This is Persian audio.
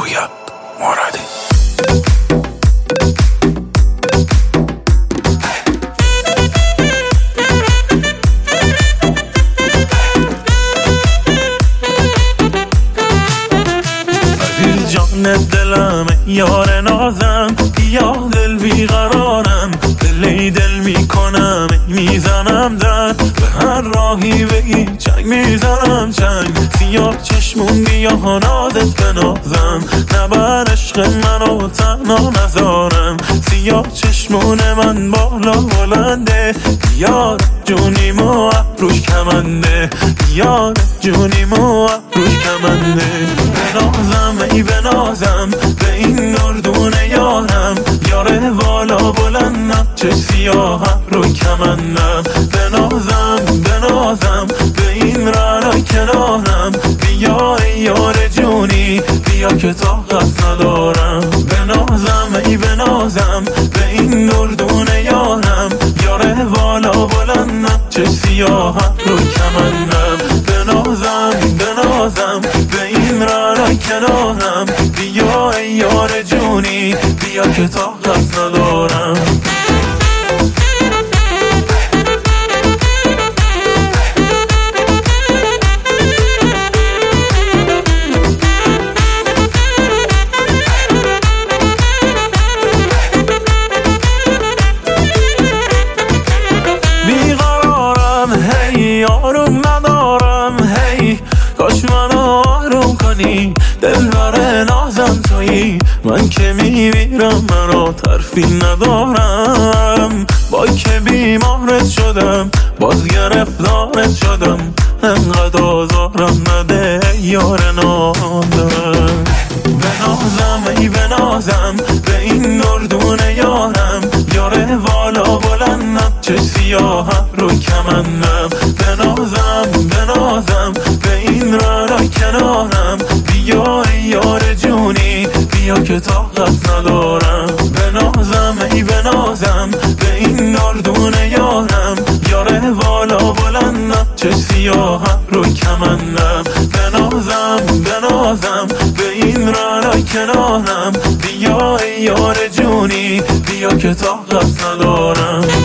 رویا مرادی. جان دلم یار نازم، یا دل بیقرارم، دلی دل میکنم میزنم در به هر راهی بگی چنگ میزنم چنگ. سیاه چشمون بیا نازت بنازم، نبر عشق منو تنها نذارم. سیاه چشمون من بالا بلنده، یار جونیمو روش کمنده، یار جونیمو روش کمنده. بنازم ای بنازم به این گردون یارم، یاره بالا بلندم چه سیاه رو کمندم. بنازم بنازم به این رعنا کنارم، بیا ای یار جونی بیا که طاقت ندارم. بنازم ای بنازم به این گردون یارم، یاره بالا بلندم چه سیاه رو کمندم. بنازم بنازم به این رعنا کنارم، بیا ای یار جونی بیا که طاقت ندارم. بیقرارم هی آروم ندارم هی، کاش منو آروم کنی دلبر نازم تویی. من که میمیرم منو ترفی ندارم، با که بیمارت شدم باز گرفتارت شدم. انقدر آزارم نده یار نازم. بنازم ای بنازم به این گردون یارم، یاره بالا بلندم چه سیاه رو کمندم. بنازم بنازم به این رعنا کنارم، بیا ای یار جونی بیا که طاقت ندارم. بنازم ای بنازم به این گردون یارم، یاره بالا بلندم چه سیاه رو کمندم. بنازم بنازم به این رعنا کنارم، بیا ای یار جونی بیا که طاقت ندارم.